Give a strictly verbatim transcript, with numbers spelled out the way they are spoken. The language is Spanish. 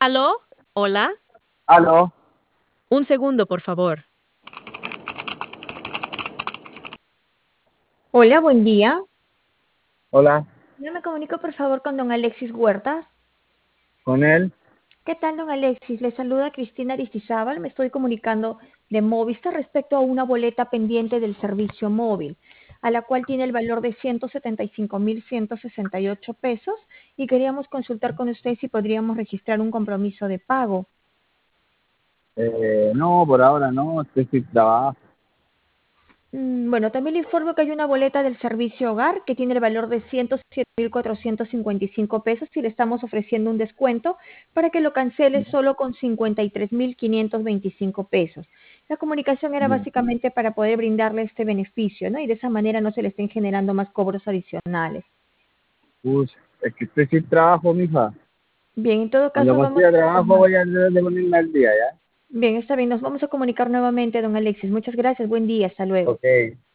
¿Aló? ¿Hola? Aló, Un segundo, por favor. Hola, buen día. hola, Yo me comunico por favor con don Alexis Huertas. con él. ¿Qué tal, don Alexis? Le saluda Cristina Aristizábal. Me estoy comunicando de Movistar respecto a una boleta pendiente del servicio móvil, a la cual tiene el valor de ciento setenta y cinco mil ciento sesenta y ocho pesos y queríamos consultar con usted si podríamos registrar un compromiso de pago. Eh, no, por ahora no, estoy sin trabajo. Mm, Bueno, también le informo que hay una boleta del servicio hogar que tiene el valor de ciento siete mil cuatrocientos cincuenta y cinco pesos y le estamos ofreciendo un descuento para que lo cancele solo con cincuenta y tres mil quinientos veinticinco pesos. La comunicación era Ya. básicamente para poder brindarle este beneficio, ¿no? Y de esa manera no se le estén generando más cobros adicionales. Uy, es que estoy sin trabajo, mija. Bien, en todo Cuando caso vamos consiga a trabajo informar. voy a tratar de ponerme al día, ¿ya? Bien, está bien, nos vamos a comunicar nuevamente, don Alexis. Muchas gracias, buen día, hasta luego. Ok.